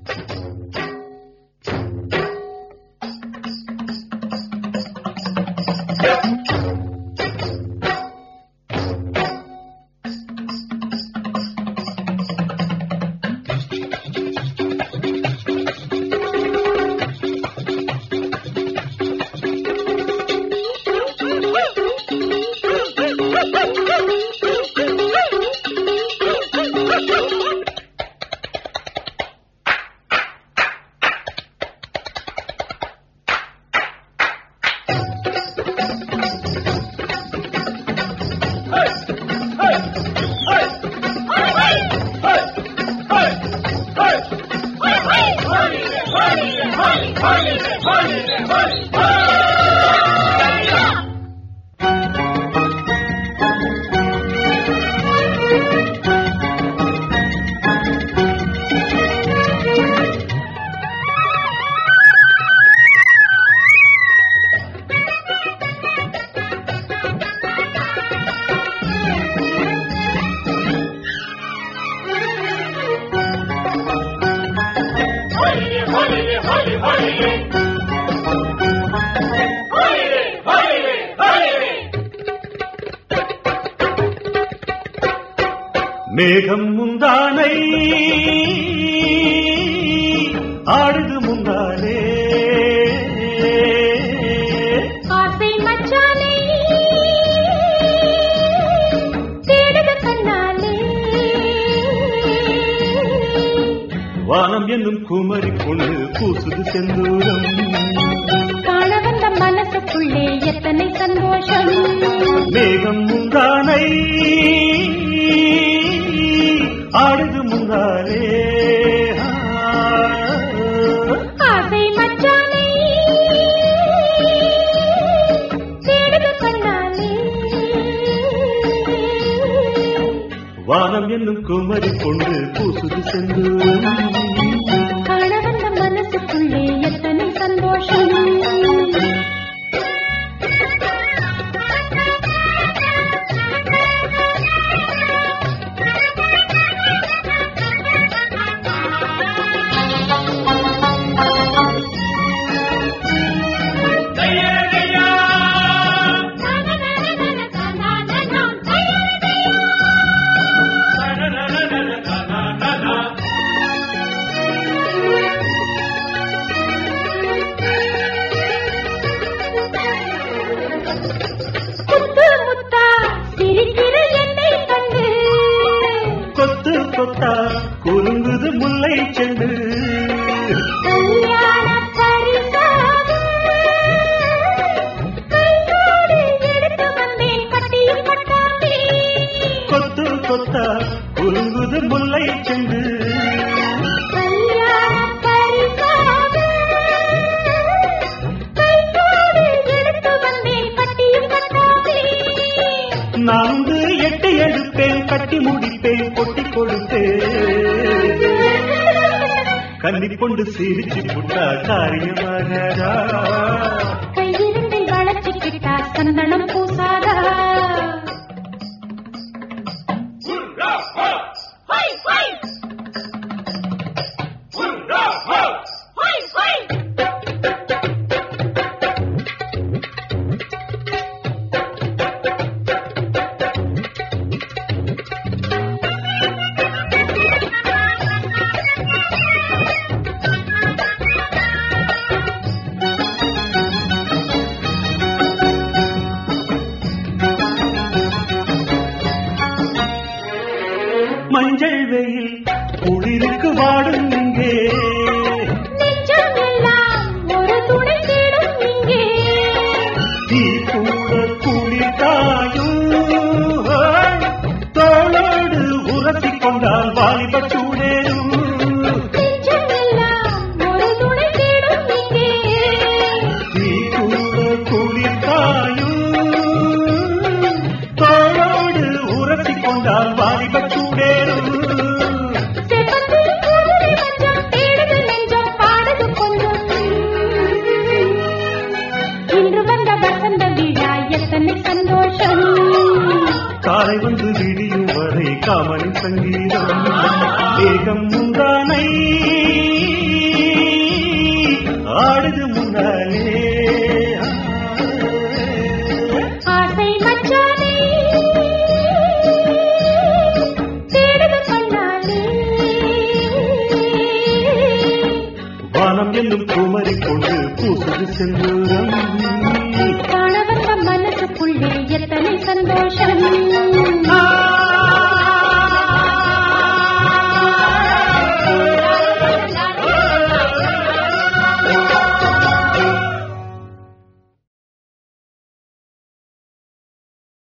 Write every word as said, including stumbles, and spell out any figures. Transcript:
மேகம் முந்தானை ஆடுது முந்தானே ஆசை மச்சானே தேடுது கண்ணாலே வானம் என்னும் குமரி கொண்டு பூசுது செந்தூரம் காண வந்த மனசுக்குள்ளே எத்தனை சந்தோஷம் மேகம் முந்தானை ஆடுது முந்தானே ஆசை மச்சானே தேடுது கண்ணாலே வானம் என்னும் குமரி கொண்டு பூசுது செந்தூரம் காண வந்த மனசுக்குள்ளே எத்தனை சந்தோஷம் குலுங்குது முல்லை செண்டு கொத்து கொத்தா குலுங்குது முல்லை செண்டு நான்கு எட்டு எடுப்பேன் கட்டி முடிப்பேன் கொட்டி கொடுப்பேன் கண்ணி கொண்டு சிரிச்சு புட்டா காரியமாகடா கையிரண்டில் வளர்ச்சிக்கிட்டா சந்தனம் பூசாதா மஞ்சள் வெயில் குளிருக்கு வாடும் இங்கே ஒரு துணை தேடும் இங்கே தீ கூட குளிர்காயும் தோளோடு உரசி கொண்டால் வாலிப சூடேறும் ஒரு துணை தேடும் இங்கே தீ கூட குளிர்காயும் தோளோடு உரசி கொண்டால் வாலிப சூடேறும் காலை வந்து விடியும் வரை காமனின் சங்கீதம் மேகம் முந்தானை பூசுது செந்தூரம்